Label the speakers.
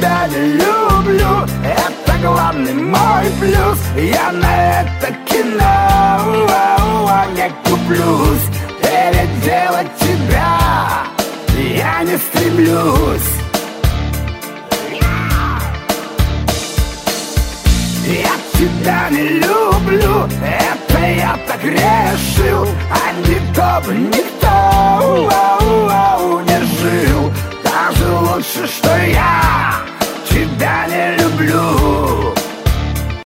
Speaker 1: тебя не люблю, это главный мой плюс. Я на это кино не куплюсь. Переделать тебя я не стремлюсь. Я тебя не люблю, это я так решил, а не то бы никто